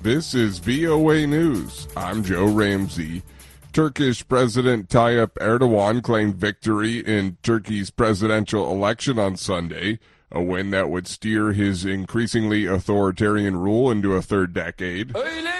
This is VOA News. I'm Joe Ramsey. Turkish President Tayyip Erdogan claimed victory in Turkey's presidential election on Sunday, a win that would steer his increasingly authoritarian rule into a third decade.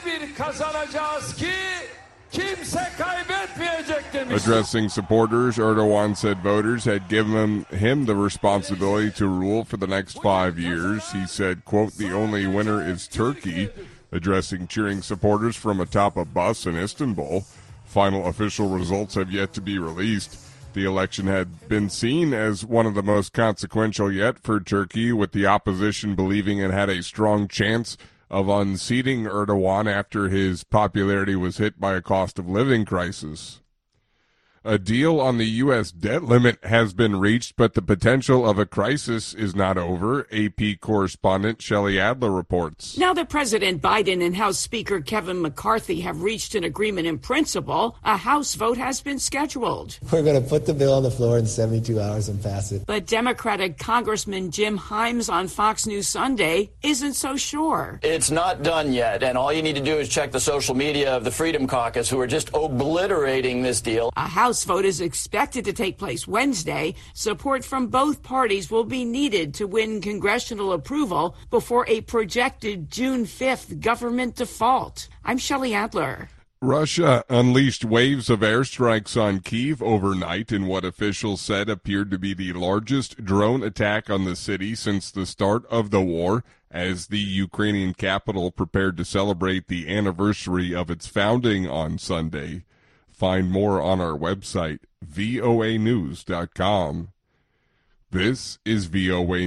Addressing supporters, Erdogan said voters had given him the responsibility to rule for the next 5 years. He said, quote, "The only winner is Turkey," addressing cheering supporters from atop a bus in Istanbul. Final official results have yet to be released. The election had been seen as one of the most consequential yet for Turkey, with the opposition believing it had a strong chance of unseating Erdogan after his popularity was hit by a cost of living crisis. A deal on the U.S. debt limit has been reached, but the potential of a crisis is not over, AP correspondent Shelley Adler reports. Now that President Biden and House Speaker Kevin McCarthy have reached an agreement in principle, a House vote has been scheduled. We're going to put the bill on the floor in 72 hours and pass it. But Democratic Congressman Jim Himes on Fox News Sunday isn't so sure. It's not done yet, and all you need to do is check the social media of the Freedom Caucus, who are just obliterating this deal. A House vote is expected to take place Wednesday. Support from both parties will be needed to win congressional approval before a projected June 5th government default. I'm Shelley Adler. Russia unleashed waves of airstrikes on Kyiv overnight in what officials said appeared to be the largest drone attack on the city since the start of the war, as the Ukrainian capital prepared to celebrate the anniversary of its founding on Sunday. Find more on our website, voanews.com. This is VOA